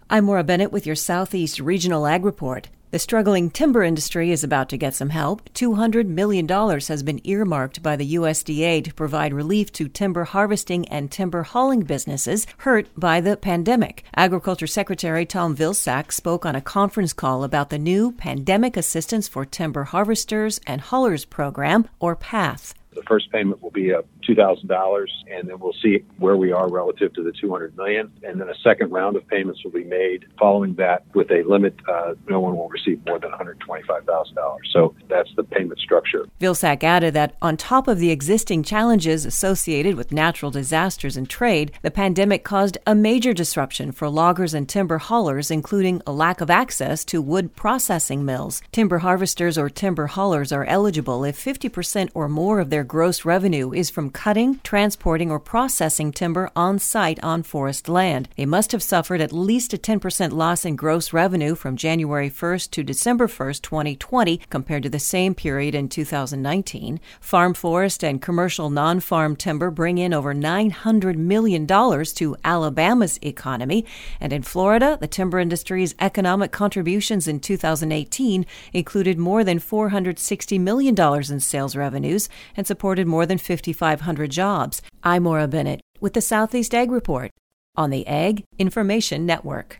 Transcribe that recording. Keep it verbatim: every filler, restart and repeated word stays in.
I'm Maura Bennett with your Southeast Regional Ag Report. The struggling timber industry is about to get some help. two hundred million dollars has been earmarked by the U S D A to provide relief to timber harvesting and timber hauling businesses hurt by the pandemic. Agriculture Secretary Tom Vilsack spoke on a conference call about the new Pandemic Assistance for Timber Harvesters and Haulers program, or PATH. The first payment will be uh, two thousand dollars, and then we'll see where we are relative to the two hundred million dollars. And then a second round of payments will be made following that with a limit. Uh, no one will receive more than one hundred twenty-five thousand dollars. So that's the payment structure. Vilsack added that on top of the existing challenges associated with natural disasters and trade, the pandemic caused a major disruption for loggers and timber haulers, including a lack of access to wood processing mills. Timber harvesters or timber haulers are eligible if fifty percent or more of their gross revenue is from cutting, transporting, or processing timber on site on forest land. They must have suffered at least a ten percent loss in gross revenue from January first to December first, twenty twenty, compared to the same period in two thousand nineteen. Farm forest and commercial non-farm timber bring in over nine hundred million dollars to Alabama's economy. And in Florida, the timber industry's economic contributions in two thousand eighteen included more than four hundred sixty million dollars in sales revenues and supported more than fifty-five hundred jobs. I'm Maura Bennett with the Southeast Ag Report on the Ag Information Network.